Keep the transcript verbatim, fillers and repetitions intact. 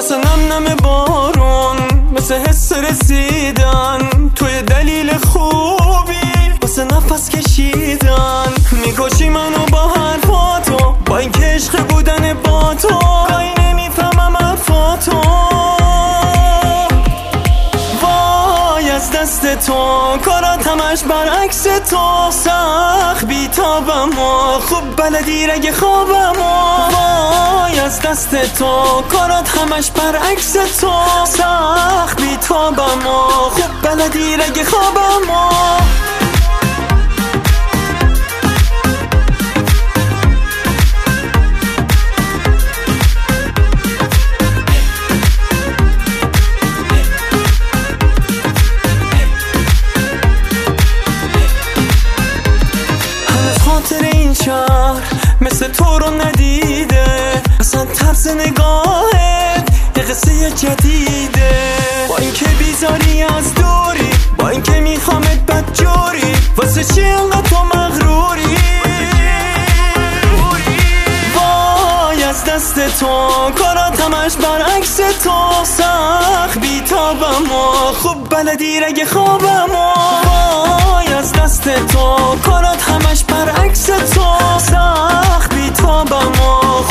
واسه نم نم بارون، مثل حس رسیدن توی دلیل خوبی واسه نفس کشیدن. میکشی منو با حرفاتو، با این که عشق بودن با تو گاهی نمیفهمم حرفاتو. وای از دست تو، کارات همش برعکس تو. سخت بیتابم و خوب بلدی رگ خوابم و وای از دست تو، کارات همش برعکس تو. سخت بیتابم و خوب بلدی رگ خوابم و شهر مثل تو رو ندیده، اصلا طرز نگاهت یه قصه جدیده. با اینکه بیزاری از دوری، با اینکه میخوامت بدجوری، واسه چی انقدر تو مغروری؟ وای از دست تو، کارات همش برعکس تو. سخت بیتابم و خوب بلدی رگ خوابم و وای از دست تو، کارات همش برعکس تو. سخت بیتابم و